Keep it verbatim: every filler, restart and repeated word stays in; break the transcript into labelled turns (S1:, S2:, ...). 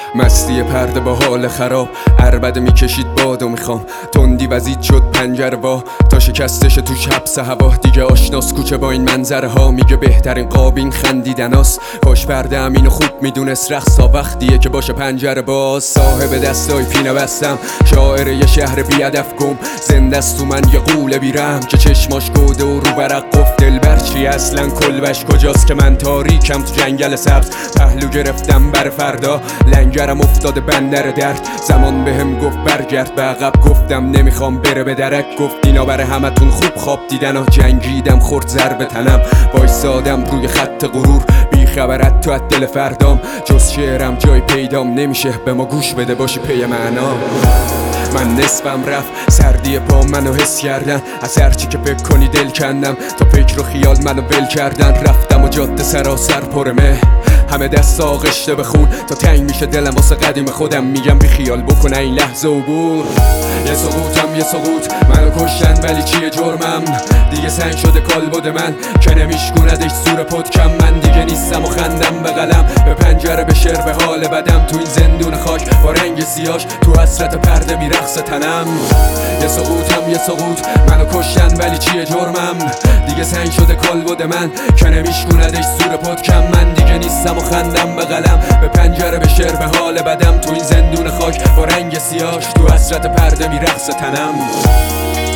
S1: مستی پرده با حال خراب، عربده میکشید باد و میخوام تندی وزید شد پنجره وا تا شکستش توش حبس هوا. دیگه آشناس کوچه با این منظره ها، میگه بهترین قاب این خندیدناست. کاش پرده امینو خوب میدونست رقص تا وقتیه که باشه پنجره باز. صاحب دستای پینه بستم، شاعر یه شهر بی هدف گم، زنده است تو من یه قوله بیرم که چشماش گوده و رو برق گفت دلبر چی اصلا کلبش کجاست که من تاریکم تو جنگل سبز. پهلو گرفتم بر فردا، لنگرم افتاده بندر درد. زمان بهم گفت برگرد به عقب، گفتم نمیخوام بره به درک. گفت اینا برای همتون خوب خواب دیدن ها، جنگیدم خورد زر به تنم، وایسادم روی خط غرور بی خبرت تو از دل فردام. جز شعرم جای پیدام نمیشه، به ما گوش بده باشی پی معنا. من نصفم رفت، سردی پا منو حس کردن، از هرچی که فکر کنی دل کندم، تا فکر و خیال منو ول کردن. رفتم و جاده سراسر پر مه، همه دست آغشته به خون تا تنگ میشه دلم واسه قدیم خودم. میگم بی خیال بکنه این لحظه عبور. یه سقوطم یه سقوط منو کشتن ولی چیه جرمم؟ دیگه سنگ شده کالبد من که نمیشکوندش زور پدکم. من دیگه نیستم و خندم به قلم، به پنجره به شعر به حال بدم. تو این زندون خاک با رنگ سیاش، تو حسرت پرده میرقص تنم. یه سقوطم یه سقوط منو کشتن ولی چیه جرمم؟ دیگه سنگ شده کالبد من که نمیشکوندش زور پدکم. من دیگه نیستم و خندم به قلم، به پنجره به شعر به حال بدم. تو این زندون خاک با رنگ سیاش، تو حسرت پرده میرقص تنم.